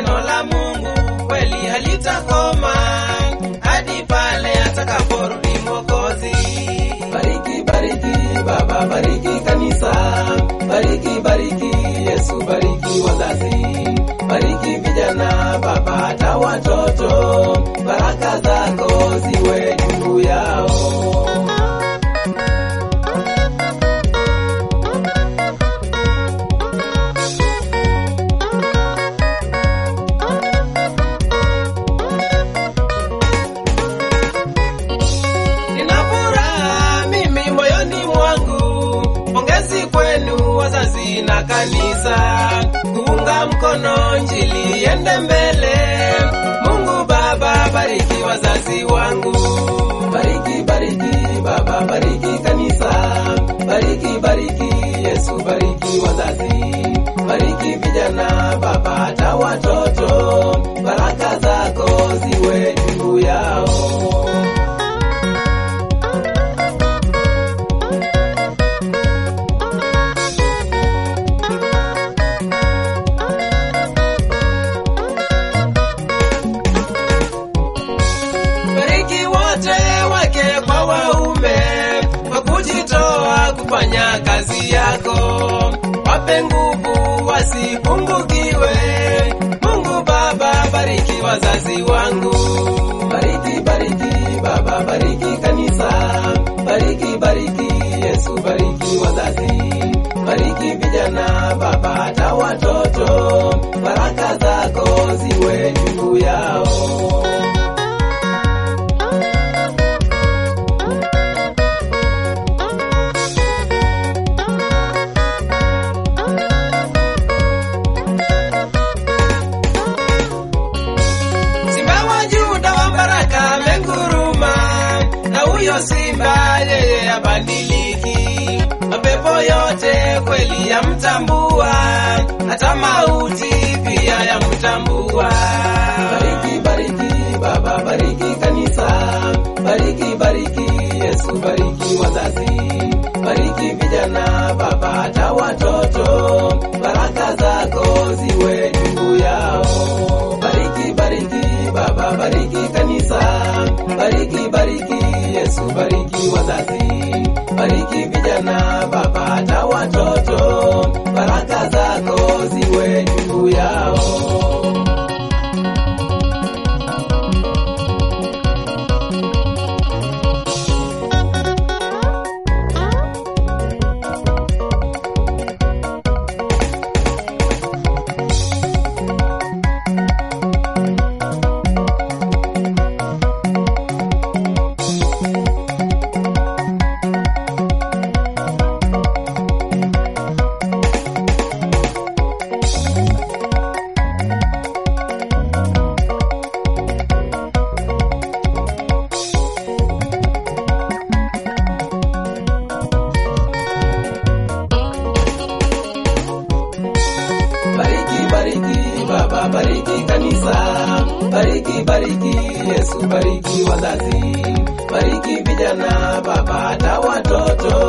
neno la Mungu kweli halitakoma hadi pale atakaporudi Mwokozi. Bariki, bariki Baba, bariki kanisa, bariki, bariki Yesu, bariki wazazi, bariki vijana Baba, hata watoto, baraka zako ziwe juu yao. Wazazi na kanisa kuunga mkono Injili iende mbele. Mungu Baba, bariki wazazi wangu. Bariki, bariki Baba, bariki kanisa, bariki, bariki Yesu, bariki wazazi, bariki vijana Baba, hata watoto, baraka zako ziwe juu yao. Kufanya kazi yako, wape nguvu wasipungukiwe. Mungu Baba, bariki wazazi wangu. Bariki, bariki Baba, bariki kanisa, bariki, bariki Yesu, bariki wazazi, bariki vijana Baba, hata watoto, baraka zako ziwe juu yao. Simba yeye abadiliki, mapepo yote kweli yamtambua, hata mauti pia yamtambua. Bariki, bariki Baba, bariki kanisa, bariki, bariki Yesu, bariki wazazi, bariki vijana Baba, hata watoto, baraka zako ziwe juu yao. Bariki, bariki Baba, bariki kanisa, bariki, bariki Yesu, bariki wazazi, bariki vijana Baba, hata watoto, baraka zako ziwe juu yao. Baba, bariki kanisa, bariki, bariki Yesu, bariki wazazi, bariki vijana Baba, hata watoto,